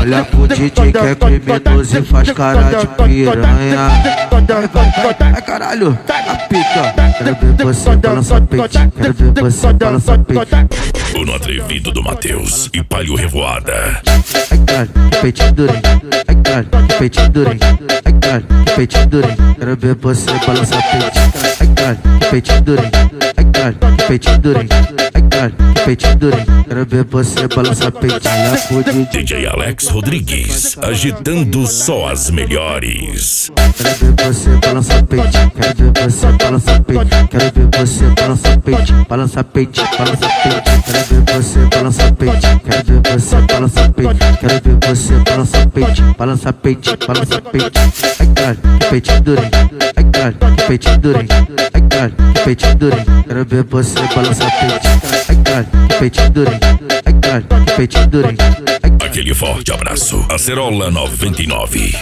Olha pro DJ que é criminoso e faz cara de piranha. Ai caralho, a pica. Quero ver você balançar peito. Quero ver você balançar peito. O no atrevido do Matheus e Palio Revoada. Ai cara, que peitinho durinho. Ai cara, que peitinho durinho. Ai cara, que peitinho durinho. Quero ver você balançar peito. Ai cara, que peitinho durinho. Ai cara, que peitinho durinho. Ai cara, que peitinho durinho. Quero ver você balançar peito. Olha pro DJ. DJ Alex Rodrigues, agitando só as melhores. Quero ver você balançar peito. Quero ver você balançar peito. Quero ver você balançar peito. Balançar peito, balançar peito. Quero ver você balançar peito. Quero ver você balançar peito. Quero ver você balançar peito. Balançar peito, balançar peito. Ai cara, que peitinho durinho. Ai cara, que peitinho durinho. Ai cara, que peitinho durinho. Quero ver você balançar peito. Ai cara, que peitinho durinho. Ai cara, que peitinho durinho. Aquele forte abraço. Acerola 99.